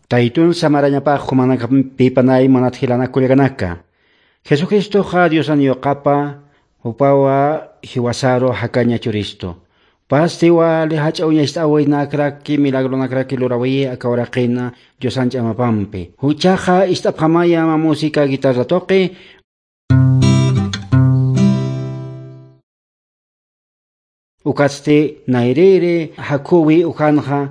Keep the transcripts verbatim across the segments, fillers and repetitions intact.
Taitun samarañapa humanaka pipanay manatjilana kulganaka. Jesucristo ha Dios anio kapa upawa hiwasaro hakaña churisto. Pastiwa le hacha uña istaway nakraki milagro nakraki lorawi akawaraqina Dios ancha amapampi. Huchaja istapamaya ma música guitarra toque. Ukaste nairere hakuwi ukanja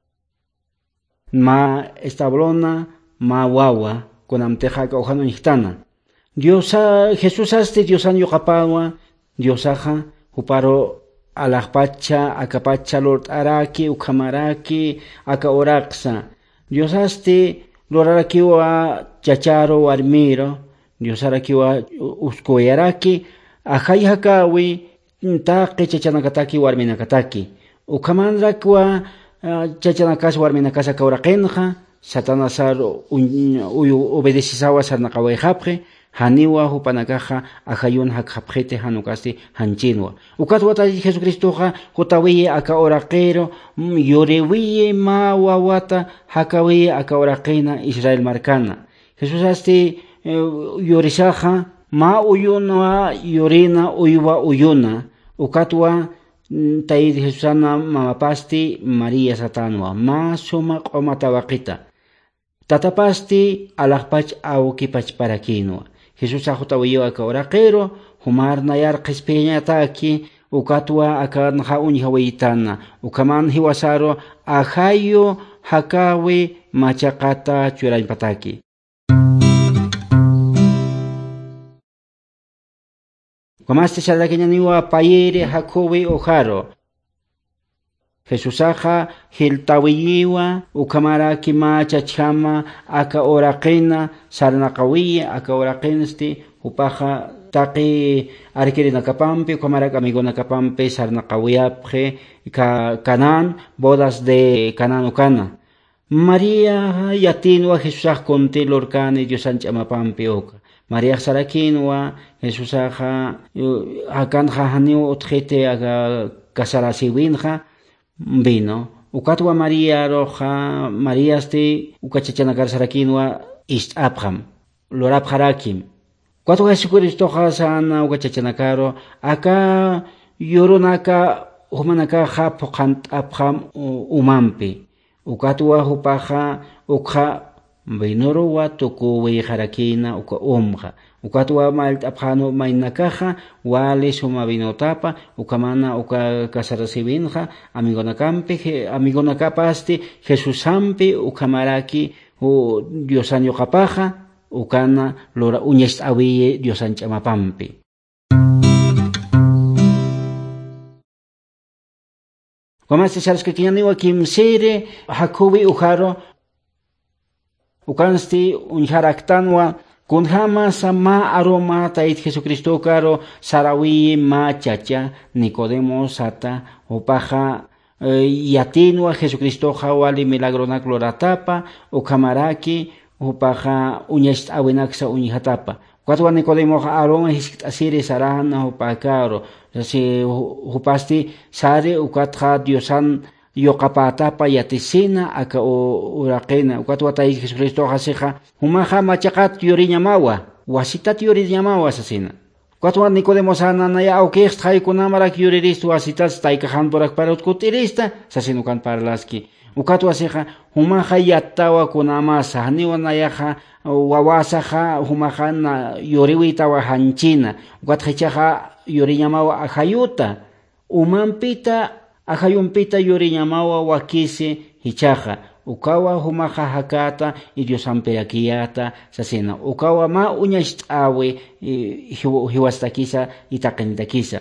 ma establona ma wawa kunamteja ka ujano nihtana. Diosa Jesús aste Diosan yokapawa Diosaja uparo alajpacha akapacha lord araki ukamaraki aka oraksa. Diosaste loraraki wa chacharo warmiro Diosaraki wa uskoyaraki ajayhakawi taqi chachanakataki warminakataki. Ukamandrak wa chachanakas warminakas akauraqinja satanasar uyu obedecisawa sarnaqawayjapje haniwa hupanakaja ajayun hakjapjete hanukasti hanchinwa. Ukatwata Jesucristoja hutawiye akauraqero yorewiye ma wawata hakawiye akauraqina Israel markana. Jesús asti yorisaja ma uyuna yorina uywa uyuna ukatwa taid Jesusana mamapasti María satanwa ma suma qomatawaqita tatapasti alajpach awkipach parakinwa. Jesús ajutawiyo akauraqero humarna yarqis peñataki ukatwa akanja unjawitana ukaman hiwasaro ajayo hakawi machaqata churaypataki. Kumaste shalakiñaniwa payere hakuwi ojaro. Jesusaja hiltawiyiwa ukamaraki macha chama aka oraqina sarnaqawiya aka oraqinsti upaja taqi arkirina kapampi ukamaraka amigona kapampi sarnaqawiyapje ka Canaán bodas de Canaán ukana. María yatinwa Jesusaj conti lorkani Diosancha amapampi oka. María Sarakinwa, Jesús aja, akan jahaniu otjete aga kasarasiwinja, vino. Ukatwa María roja, María sti, ukachachanakar Sarakinwa, ist abham, lorab harakim. Ukatwa Jesucristo sana, ukachachanakaro, aka yoronaka, humanaka ha pokant abham umampi. Ukatwa hupaja, ukha, Bainoro wa toko we harakina uka omja. Ukatwa malt apjano mainakaja, wale suma binotapa, ukamana uka kasarasibinja, amigonakampe, amigonakapasti, Jesusampi, ukamaraki, u Diosanyo kapaja, ukana lora uñest awiye Diosanchamapampi. Komasti sabes que kiñaniwa kimsere, hakuwi ujaro, ukansti unjaraktanwa kunjama sama aroma tait Jesucristo caro sarawi ma chacha Nicodemo sata upaja eh, yatinwa Jesucristo jawali milagrona gloratapa ukamaraki upaja uñest awinaksa unjatapa cuatro Nicodemo aroma asiri sarana upakaro si upasti sare ukatja Diosan yoqapatapa yatisina aka uraqena ukatwa tay Jesucristo haseja humaja machaqat yoriñamawa wasitat yoriñamawa asasina ukatwa Nicodemo sana naya aukext haykunamarak yoriristu wasitas taykajan porak para utkutirista sasinukan parlaski ukatwa seja humaja yattawa kunamasa haniwa nayaja wawasaja humaja na yoriwitawa hanchina ukatjechaja yoriñamawa ajayuta umampita ajayumpita yoriñamawa wakisi hichaja ukawa humaja hakata y Diosampeyakiyata sasina ukawa ma uñashtawe hiwastakisa itaqintakisa.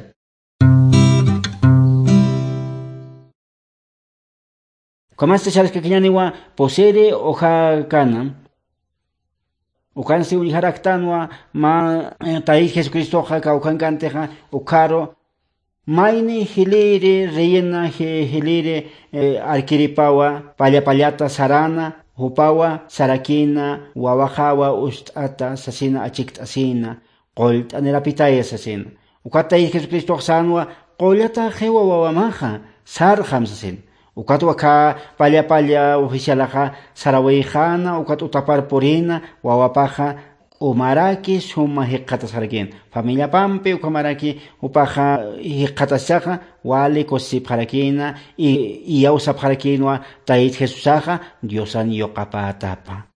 Kamaste sabes que kiñaniwa posere oja kana ukansi unjaraktanwa ma tai Jesucristo oja kaukankanteja ukaro Maini hilire reyena hilire eh, arkiripawa pallapallata sarana hupawa sarakina wawajawa ustata sasina achiktasina qolt anelapitaya sasina ukata Jesucristo sanwa qollata jewa wawamaja sarjam sasina Ukatu waka palla palla oficialaja sarawijana, ukatu tapar porina, wawapaja umaraki suma hiqata sarkin. Familia pampi ukamaraki upaja hiqata saja, wali kosip harakina, y yausap harakinwa tait Jesusaja, Diosan yokapa tapa.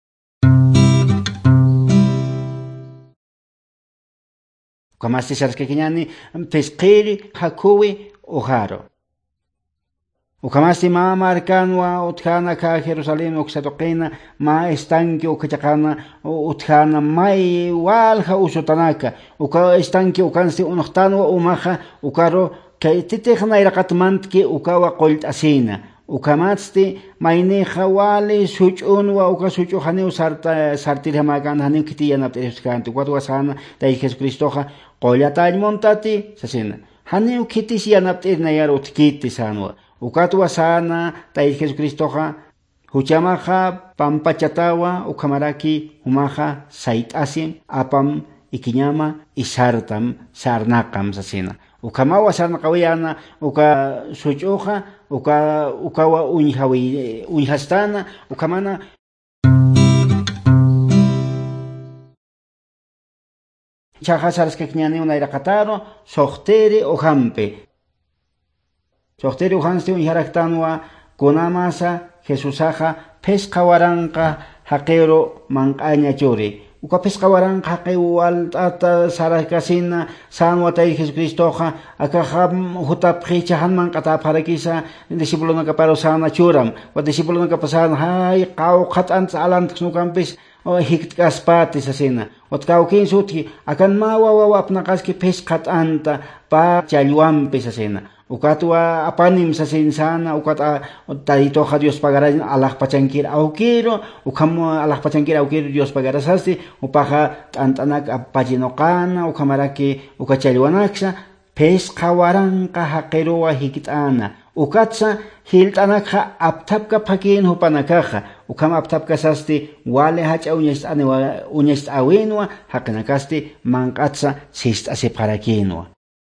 Ukamasti sarskakiñani pesquiri hakuwi ujaro. Ukamasti ma marcanwa utkana ka Jerusalén oxatoqina ma estanque ukachakana utkana mai walja usotanaka uka estanque ukansi unoqtanwa umaja ukaro kaititejna iraqatmantki ukawa qolt asina ukamatsti mayneja wali suchunwa uka suchuhani sarta sartirhamakan hani kitiyanaptiruskanti watwa sana dai Jesucristoja qollatal montati sasina hani kitis yanaptirna yar utkiti sanwa ukatwa sana tai Jesucristoja huchamaja pampachatawa ukamaraki umaja saitasim apam ikiñama isartam sarnaqam sasina ukamawa sarnaqawiyana uka suchuja uka ukawa unhawi unhastana ukamana chaja sarskekñani una iraqataro soqteri ohampe soqteri uhansti unharaktanwa kunamasa Jesusaja pesqawaranqa haqero manqaña churi uka pesqawaranqa haqewu altata sarakasina sanwatay Jesucristoja akaja hutapqichahan manqata parakisa discipulunaka paro sana churam wa discipulunaka pasana hay qaw qat'anta alantas nukampis hiktk'aspatis asina utkawkin sutki akan mawa wawa apnaqaski pesqat'anta pa challwampis asina ukatwa apanim sasinsana ukata taritoja Dios pagará alaj pachankir aukiro ukam alaj pachankir aukiro Dios pagará sasti upaja tantanak apachinoqana ukamaraki ukachalwanaksha pesqawaranqa haqeruwa hikit'ana ukatsa hilt'anakja aptapka phakin hupanakaja ukam aptapka sasti wale hacha uñast'ani uñast'awinwa haqinakasti manq'atsa sist'asi parakinwa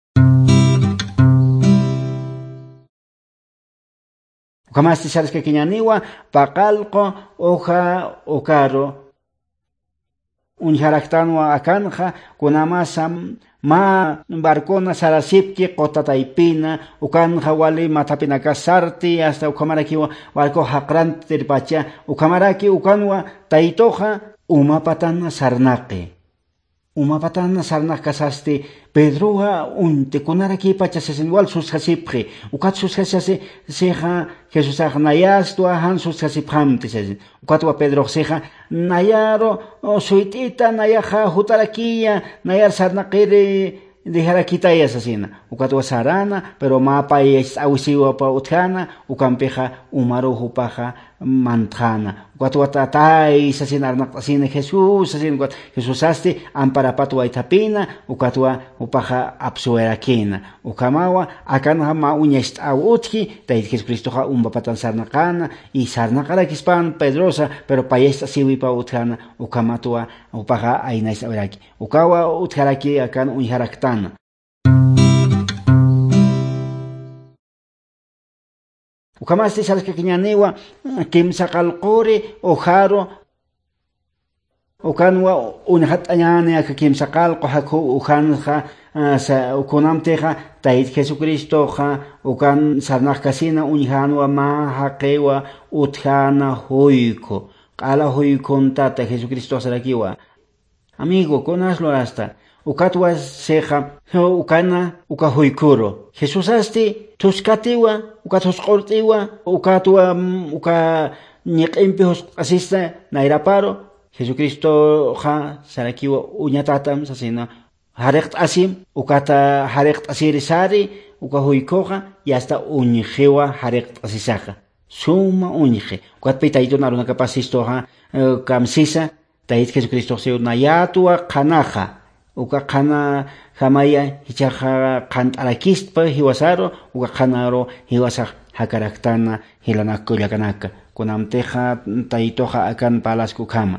ukamasti sarskakiñaniwa paqalqo uja ukaro unharaktanwa akanja kunamasa ma barcona sarasipki qotataypina ukanja wali matapinaka sarti hasta ukamaraki barco haqrantir pacha ukamaraki ukanwa taytoja umapatana sarnaqi umapatana sarnaq kasasti Pedroa unte kunaraki pacha sesenwal sushasipqi ukat sushasase seja Jesusaja nayastua han sushasipqamti sesen ukatwa Pedro seja nayaro suitita nayaja hutarakiya nayar sarnaqiri dijarakitaya sasina ukatwa sarana pero mapa es awisiwa pa utkana ukampeja umaruhu paja mantjana ukatwa tatay sasina arnaqtasina Jesús sasina ukat Jesús asti amparapatwa itapina ukatwa upaja apsuerakina ukamawa akana ma uñast'aw utki tay Jesucristoja umbapatan sarnaqana y sarnaqarakispan Pedrosa pero payesta siwipa utkana ukamatwa upaja aynais awraki ukawa utkaraki akan unharaktana ukamasti sarskakiñaniwa kimsa qalquri ujaro ukanwa unhat'añani aka kimsa qalqu haku ukanja ukunamteja tayt Jesucristoja ukan sarnaqkasina unhanwa ma haqewa uthana huyku qala huykuntata Jesucristo sarakiwa amigo conaslo hasta ukatwa seja ukana ukahuykuro Jesús asti tuskatiwa ukatusqortiwa ukatwa uka ñiqimpi husqasista nairaparo Jesucristo ja sarakiwa uñatatam sasina hariqt asim ukata hariqt asirisari ukahuykoja y hasta uñjiwa hariqt asisaja suma uñje ukatpi tayto naruna kapasistoja kamsisa tayt Jesucristo se nayatua qanaja uka qana jamaya hichaja qant'arakispa hiwasaro uka qanaro hiwasaj hakaraktana hilanakullakanaka kunamteja taytoja akan palasku kama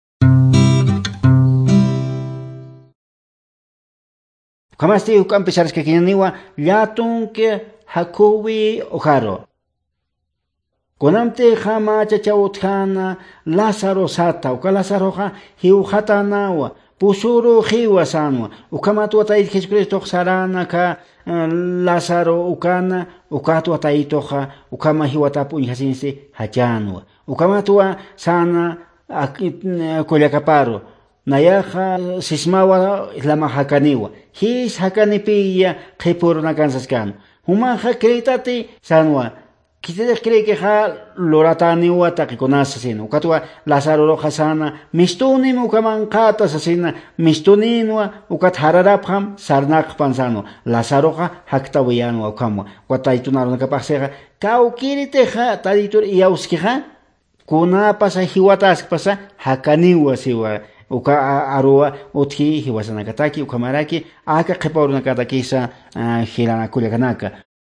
ukamasti ukampi sarskakiñaniwa llatunke hakuwi ujaro Kunamte jama chachawutkana Lázaro sata, uka Lázaro ja hiujatanawa, pusuru hiwasanwa, ukamatu atayit Jesucristo sarana ka Lázaro ukana, ukatu atayitoja, ukama hiwatapu inhasinse hachanwa, ukamatua sana kulyakaparo, nayaja sismawa lama hakaniwa, his hakanipiya kipuro na kansaskan, humaja kreitate sanwa, Quizás cree que ja loratani wa takikonasa sina. Ukatua Lázaro roja sana mistunim ukaman kata sasina mistuninwa ukat hararapam sarnak pansano. Lázaro ja haktawiyano ukamwa. Wataitunaro nakapasega kaukirite ja taditur iauskija kuna pasa hiwatas pasa hakaniwa siwa. Uka arua utki hiwasanakataki ukamaraki aka qhipaurunakataki sa hilana kulyakanaka.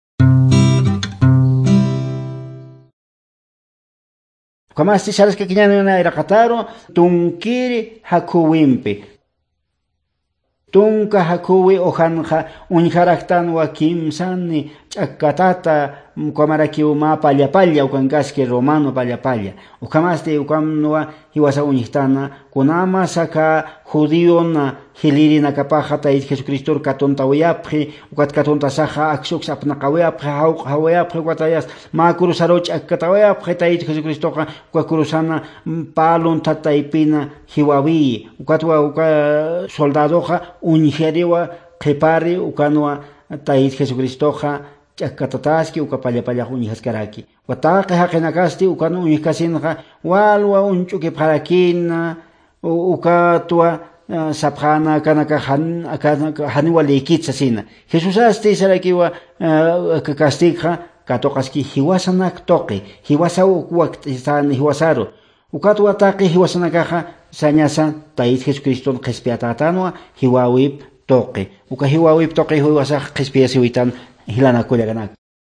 Kamasti sabes que kiñano na irakataro tunkiri hakuwimpi. Tunka hakuwi ojanja unjaraktan wa kimsani chakatata kamaraki uma palla palla ukangaski romano palla palla. Ukamasti ukamnwa hiwasa unjitana kunama saka judío na hiliri na kapaja ta Jesucristo katonta wayapri ukat katonta saja aksuk sapna kawayapri hawayapri watayas ma cruzaroch akatawayapri ta Jesucristo ka cruzana palon tataipina hiwawi ukatwa uka soldado ja unjeriwa prepare ukanwa ta Jesucristo ja chakatataski ukapalla palla unjaskaraki wataqi haqinakasti ukanu unjkasinja walwa unchuki parakina ukatwa sapjana kanaka han kanaka haniwa leikitsa sina Jesús asti sarakiwa kastikja katokaski hiwasanak toqi hiwasa ukwaktan hiwasaro ukatwa taqi hiwasanakaja sañasa tait Jesucristo qespiatatanwa hiwawip toqi uka hiwawip toqi hiwasa qespiasiwitan hilana kulyaganak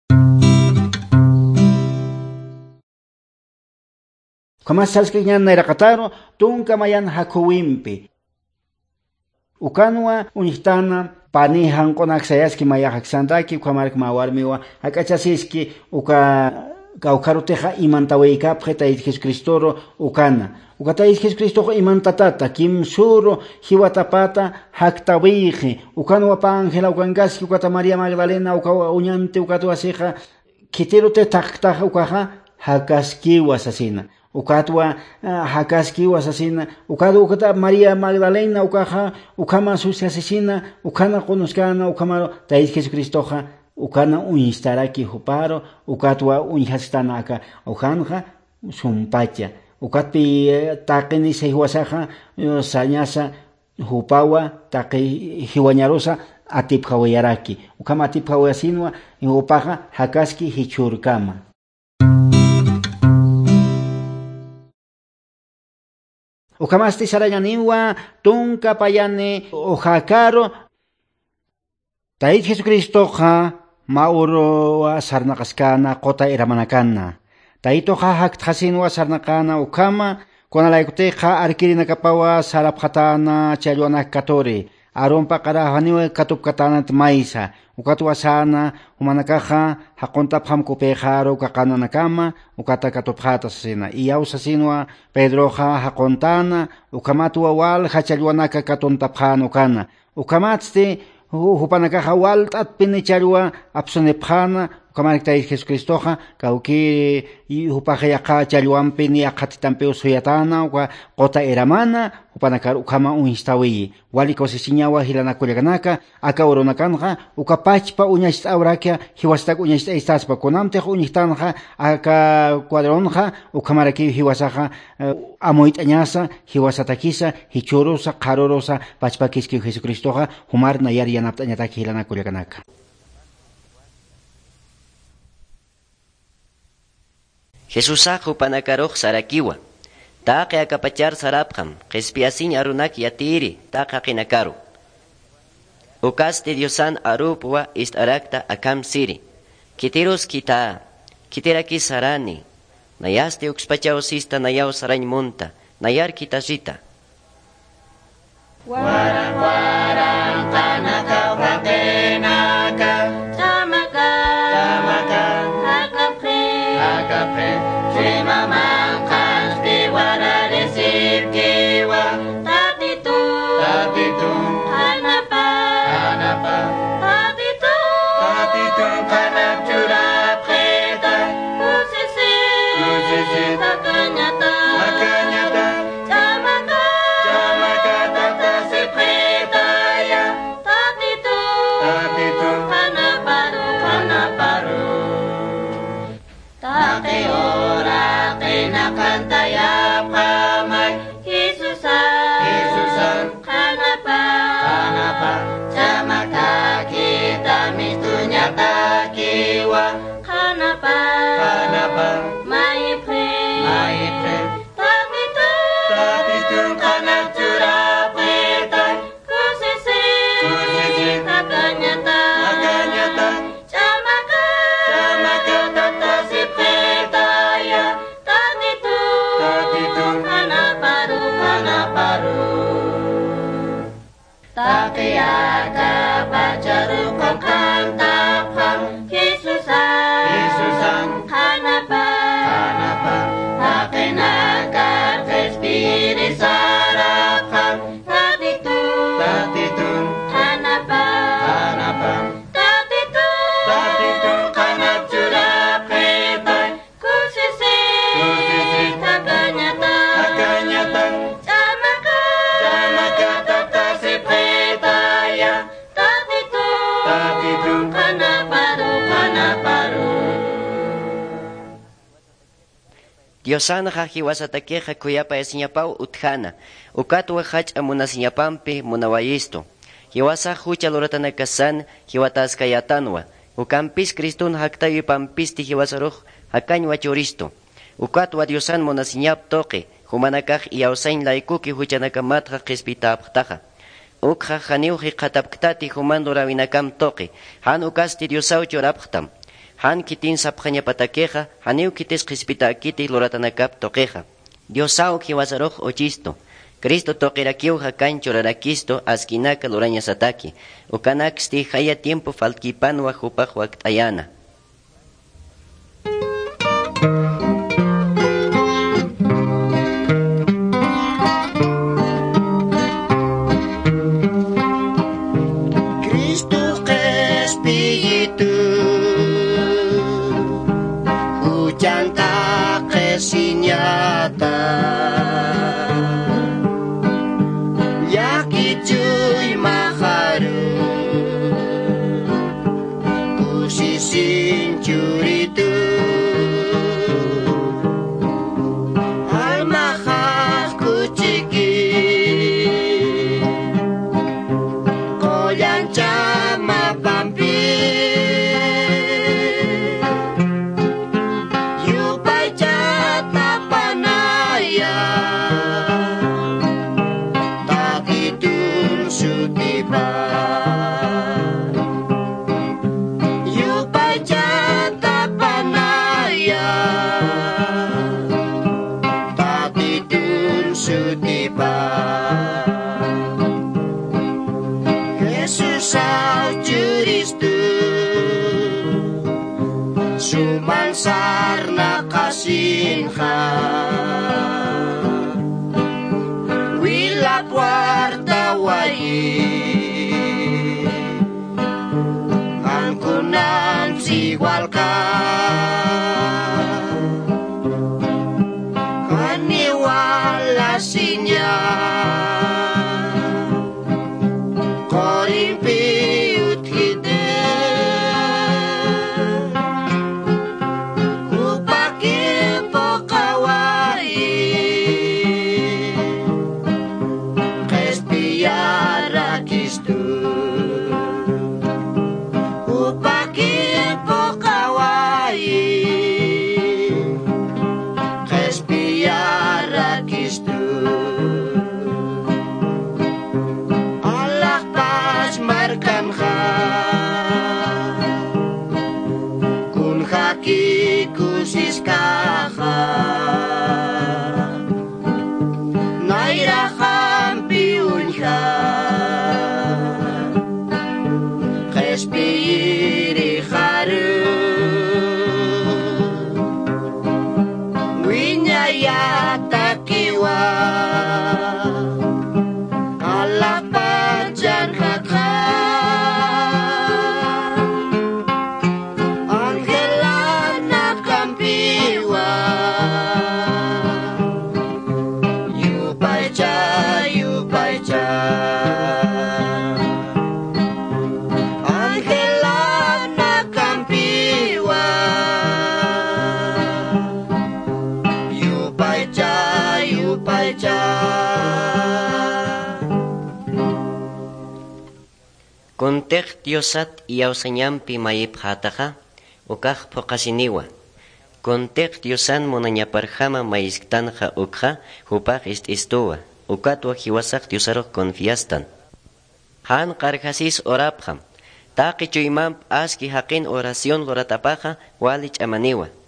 Kama salski ñana irakataro tunka mayan hakuwimpi ukanwa unitana panihan konak sayaski maya haksandaki ukamark mawarmiwa hakachasiski uka kaukaruteja imantaweika preta Jesucristo ukana ukata Jesucristo imantatata kim suro hiwatapata haktawiji ukanwa pa Angela ukangaski ukata María Magdalena uka uñante ukatu asija kitirote takta ukaja hakaski wasasina ukatwa uh, hakaski wasasina ukadu ukata María Magdalena ukaja ukama sucia asesina ukana konuskana ukama tais Jesucristo ja ukana unistaraki huparo ukatwa unihastana aka ukanja sumpacha ukatpi taqini sehiwasaja sañasa hupawa taqi hiwañarosa atipjawayaraki ukama atipjawayasinwa upaja hakaski hichurkama Ukamasti sarayaniwa tunka payane ojakaro Tait Jesucristo ja mauro wa sarnakaskana kota iramanakana Taito ja hakthasinwa sarnakana ukama konalaykute ja arkirina kapawa saraphatana chayuana katori arompa karahaniwe katupkatana maisa ukatwa sana humanakaja hakonta phamkupejaro kakana nakama ukata katupjata sina iyausa sinwa Pedro ja hakontana ukamatwa wal hachayuanaka katontapjano kana ukamatste hupanakaja wal tatpinicharwa apsonepjana ukamarikta Jesucristo ja kauki hupajayaka chayuampi ni akatitampe usuyatana uka kota eramana upanakar ukama uinstawi wali kosisiñawa hilana kulyakanaka aka uronakanja ukapachpa uñashta aurakia hiwastak uñashta istaspa konamtej uñihtanja aka cuadronja ukamaraki hiwasaja amoitañasa hiwasatakisa hichorosa qarorosa pachpakiski Jesucristo ja humar nayar yanaptañataki hilana kulyakanaka Jesús hupanakaroq sarakiwa taqi akapachar sarapqam qespiasin arunak yatiri taqa qinakaru ukaste diosan arupwa istarakta akam siri kitiros kita kitiraki sarani nayaste uxpachausista nayaw sarañ monta nayar kitashita Warang warang tanaka pratenaka tamaka tamaka akapre akapre semamangkan diwara resip kiwa Tatitu Tatitu Hanapa Hanapa Tatitu Tatitu kanap curap kita Kusisi Kusisi Takanyata Makanyata Jamaka Jamaka tata sepretaya Tatitu Tatitu Hanaparu Hanaparu Take ora kinakantayap kamay Hisusan Hisusan Kanapa Kanapa Jamaka kita mitunya takiwa Kanapa Kanapa Maipre Maipre Tatitu Tatitu kanap curap kita Kusisi Kusisi Takanyata Makanyata Jamaka Jamaka tata sepretaya Tatitu Tatitu Hanaparu Hanaparu Takiaka pacaru kong kantapang Hisusan Hisusan Hanapa Kanapa Takinakar kespiri sarapang Tatitu Tatitu Hanapa Kanapa Tatitu Tatitu kanap curap kita Kusisi Kusisi Takanyata Makanyata Jamaka Jamaka tata sepretaya Tatitu Tatitu Hanaparu Hanaparu Diosana jajiwasatakeja kuyapa esiñapau utjana. Ukatwa hach amunasiñapampi munawayisto. Hiwasa hucha loratanakasan hiwataskayatanwa. Ukampis Kristun haktayu pampisti hiwasaruj hakañwa choristo. Ukatwa Diosan munasiñap toque. Humanakaj iausain laikuki huchanakamatja qespitaptaja. Ukja janiuji qatapktati human dorawinakam toque. Han ukasti Diosau choraptam. Han kitin sapjaña pataqueja, haniu kites qispita kiti loratanakap toqueja. Diosau kiwasaroj ochisto. Cristo toquerakiuja cancho rarakisto askinaka loraña sataki. Ukanaksti haya tiempo faltkipanwa hupajwak ayana. Cristo Espíritu hujan tak kesinyata yaki cuy maharu kusisin curitu almahas kuciki koyan cama pampi yupai cata panaya tak itun sutiba yupai cata panaya tak itun sutiba Jesus au Kristu sumansar na kasinha wila puarta wayi ang kunam siwalka kaniwala sinya korimpiut hide upaki pokawai kespiara kistu upaki pokawai kespiara kistu Yupaycha, yupaycha. Angela nakampiwa. Yupaycha, yupaycha. Kontek Diosat iausañampi mayip hataja, ukaj pokasiniwa. Kontek Diosan monañaparjama maisktanja ukja, hupaj ist istuwa. Ukatwa hiwasak Diosarok confiastan. Han karjasis orapjam. Taki chuyimam aski hakin oración loratapaja walich amaniwa.